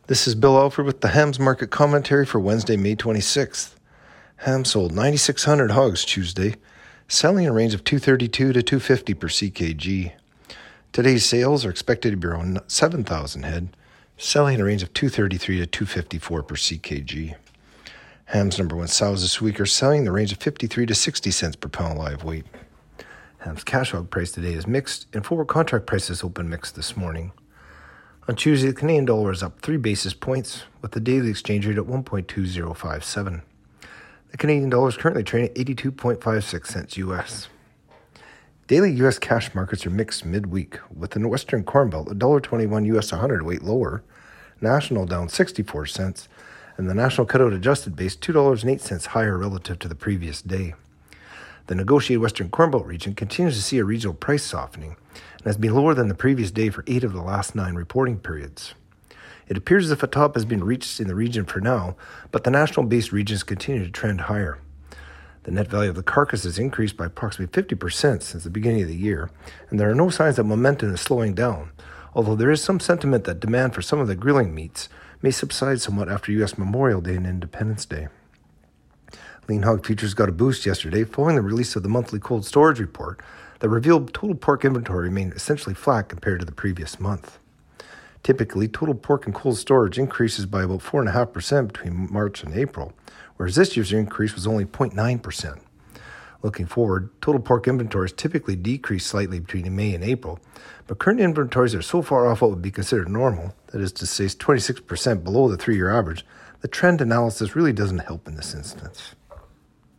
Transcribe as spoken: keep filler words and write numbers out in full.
This is Bill Alford with the Hams Market Commentary for Wednesday, May twenty-sixth. Ham sold nine thousand six hundred hogs Tuesday, selling a range of two thirty-two to two fifty per C K G. Today's sales are expected to be around seven thousand head, selling a range of two thirty-three to two fifty-four per C K G. Ham's number one sows this week are selling in the range of fifty-three to sixty cents per pound live weight. Ham's cash hog price today is mixed, and forward contract prices open mixed this morning. On Tuesday, the Canadian dollar is up three basis points, with the daily exchange rate at one point two zero five seven. The Canadian dollar is currently trading at eighty-two point five six cents U S. Daily U S cash markets are mixed midweek, with the Western Corn Belt one dollar twenty-one U S a hundredweight lower, National down sixty-four cents, and the National Cutout Adjusted Base two dollars and eight cents higher relative to the previous day. The negotiated Western Corn Belt region continues to see a regional price softening and has been lower than the previous day for eight of the last nine reporting periods. It appears as if a top has been reached in the region for now, but the national-based regions continue to trend higher. The net value of the carcass has increased by approximately fifty percent since the beginning of the year, and there are no signs that momentum is slowing down, although there is some sentiment that demand for some of the grilling meats may subside somewhat after U S Memorial Day and Independence Day. Lean hog futures got a boost yesterday following the release of the monthly cold storage report that revealed total pork inventory remained essentially flat compared to the previous month. Typically, total pork and cold storage increases by about four point five percent between March and April, whereas this year's increase was only zero point nine percent. Looking forward, total pork inventories typically decrease slightly between May and April, but current inventories are so far off what would be considered normal, that is to say twenty-six percent below the three-year average, the trend analysis really doesn't help in this instance.